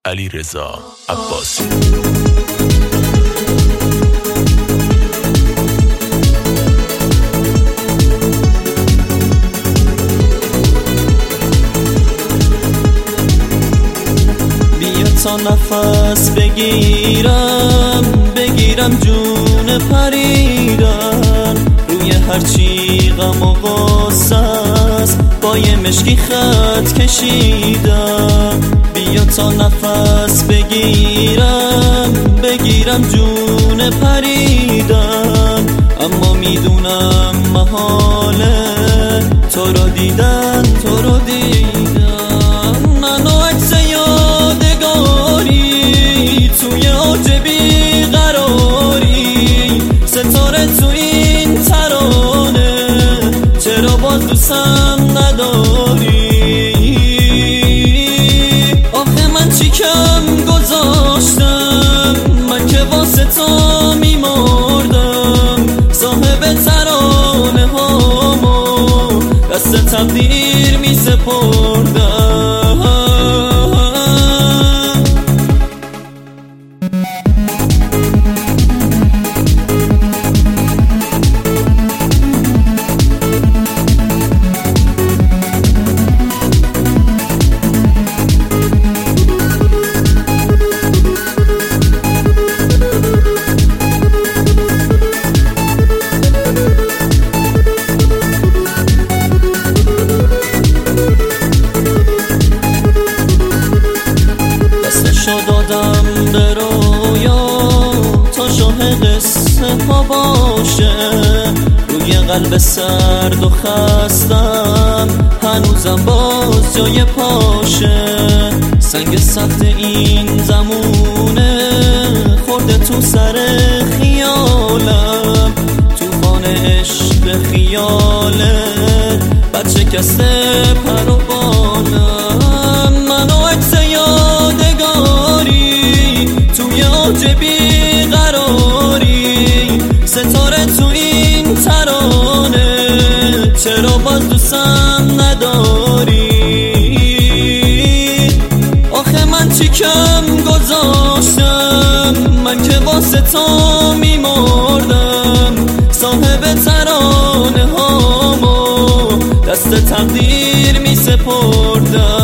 علیرضا عباسی. بیا تا نفس بگیرم جون پریدن، روی هرچی غم و غصه است با یه مشکی خط کشیدم. بیا تا نفس بگیرم جون پریدن، اما میدونم محاله تو رو دیدن. منو عکس یادگاری توی اوج بیقراری، ستاره تو این ترانه، چرا باز دوستم نداری؟ آخه من چی کم گذاشتم، من که واسه تو میمردم، صاحب ترانه هامو دست تقدیر میسپردم. دادم به رویا تا شاه قصه ها باشه، روی قلب سرد و خستم هنوزم باز جای پاشه. سنگ سخت این زمونه خورده تو سر خیالم، توفان عشق خیالت بچه کسته پر و بالم. منو عکس توی اوج بیقراری، ستاره تو این ترانه، چرا باز دوستم نداری؟ آخه من چی کم گذاشتم، من که واسه تو میمردم، صاحب ترانه هامو دست تقدیر میسپردم.